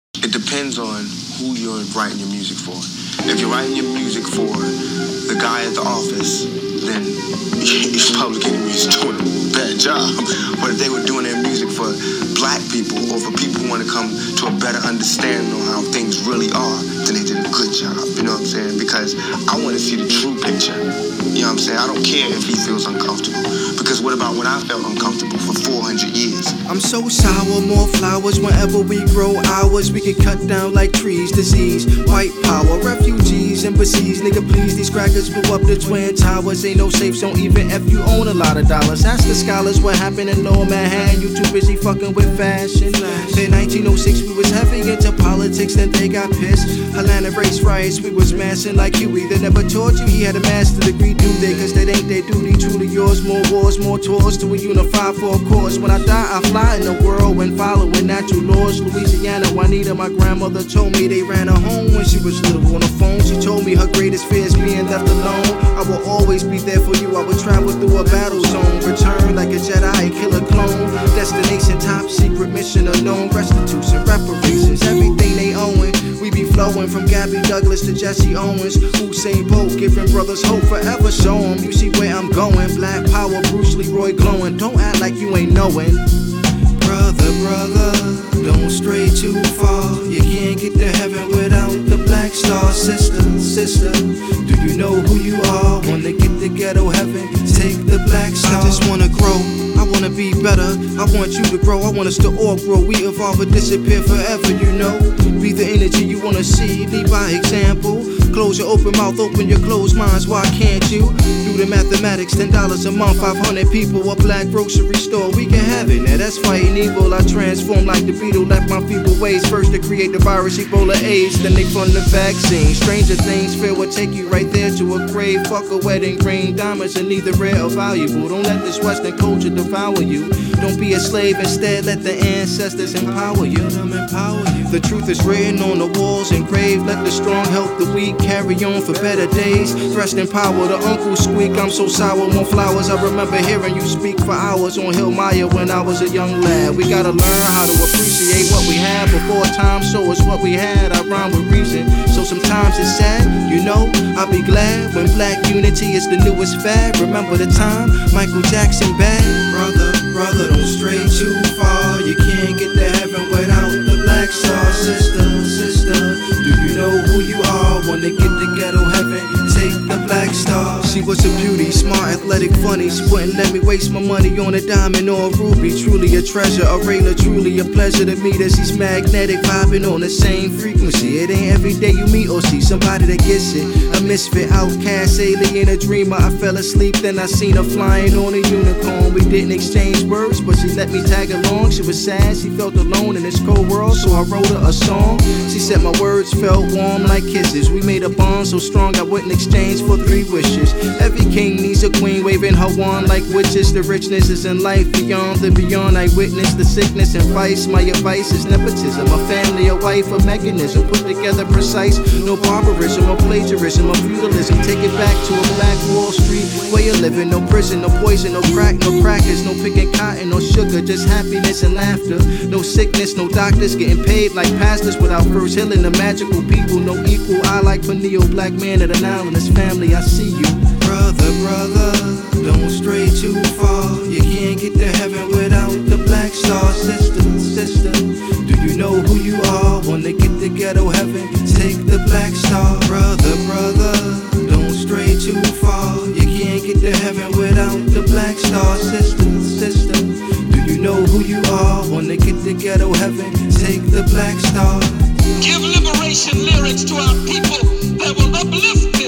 It depends on who you're writing your music for. If you're writing your music for the guy at the office, then Public Enemy is doing a bad job. But if they were doing their music for black people or for people who want to come to a better understanding on how things really are, then they did a good job. You know what I'm saying? Because I want to see the true picture. You know what I'm saying? I don't care if he feels uncomfortable. Because what about when I felt uncomfortable for 400 years? I'm so sour, more flowers whenever we grow ours. We get cut down like trees, disease, white power, refugees, embassies. Nigga, please, these crackers blew up the Twin Towers. Ain't no safe zone even if you own a lot of dollars. Ask the scholars what happened in Lower Manhattan. You too busy fucking with fashion. In 1906 we was heavy into politics, then they got pissed. Atlanta race riots, we was massing like Huey. They never taught you he had a master degree, do they? Cause that ain't their duty, truly yours. More wars, more tours to a unify for a cause. When I die, I fly in the whirlwind, following natural laws. Louisiana, Juanita, my grandmother told me they ran her home when she was little on the phone. She told me her greatest fear is being left alone. I will always be there for you. I would travel through a battle zone, return like a Jedi, kill a clone. Destination top secret, mission unknown. Restitution, reparations, everything they owing. We be flowing from Gabby Douglas to Jesse Owens. Usain Bolt giving brothers hope, forever show 'em. You see where I'm going, Black Power, Bruce Leroy glowing. Don't act like you ain't knowing. Brother, don't stray too far. You can't get to heaven without the black star. Sister, do you know who you are? Wanna get to ghetto heaven, take the black star. I just wanna grow, I wanna be better. I want you to grow, I want us to all grow. We evolve or disappear forever, you know. Be the energy you wanna see, lead by example. Close your open mouth, open your closed minds, why can't you? Do the mathematics, $10 a month, 500 people, a black grocery store. We can have it, now that's fighting evil. I transform like the beetle, left my feeble ways. First to create the virus, Ebola, AIDS, then they fund the vaccine. Stranger things fear will take you right there to a grave. Fuck a wedding ring, diamonds are neither rare or valuable. Don't let this Western culture devour you. Don't be a slave, instead let the ancestors empower you. The truth is written on the walls engraved. Let the strong help the weak, carry on for better days. Rest in power, the uncle squeak. I'm so sour, more flowers. I remember hearing you speak for hours on Hill Maya when I was a young lad. We gotta learn how to appreciate what we had before time show us what we had. I rhyme with reason, so sometimes it's sad, you know. I'll be glad when black unity is the newest fad. Remember the time Michael Jackson bad? Brother, don't stray too far. You can't get to heaven without the black star. Sister, do you know who you are? Wanna get to ghetto heaven, take the black star. She was a beauty, smart, athletic, funny. She wouldn't let me waste my money on a diamond or a ruby. Truly a treasure, a Rayla, truly a pleasure to meet her. She's magnetic, vibing on the same frequency. It ain't every day you meet or see somebody that gets it. A misfit, outcast, alien, a dreamer. I fell asleep, then I seen her flying on a unicorn. We didn't exchange words, but she let me tag along. She was sad, she felt alone in this cold world, so I wrote her a song. She said my words felt warm like kisses. We made a bond so strong I wouldn't exchange for 3 wishes. Every king needs a queen waving her wand like witches. The richness is in life beyond the beyond. I witness the sickness and vice. My advice is nepotism. A family, a wife, a mechanism put together precise. No barbarism or plagiarism or feudalism. Take it back to a black Wall Street way of living. No prison, no poison, no crack, no crackers, no picking cotton, no sugar, just happiness and laughter. No sickness, no doctors getting paid like pastors without first healing the magical people. No equal, I like Peniel, black man of the Nile and his family. I see you, brother, don't stray too far. You can't get to heaven without the black star. Sister, do you know who you are? Wanna get to ghetto heaven, take the black star. Brother, don't stray too far. You can't get to heaven without the black star. Sister, do you know who you are? Wanna get to ghetto heaven, take the black star. Give liberation lyrics to our people that will uplift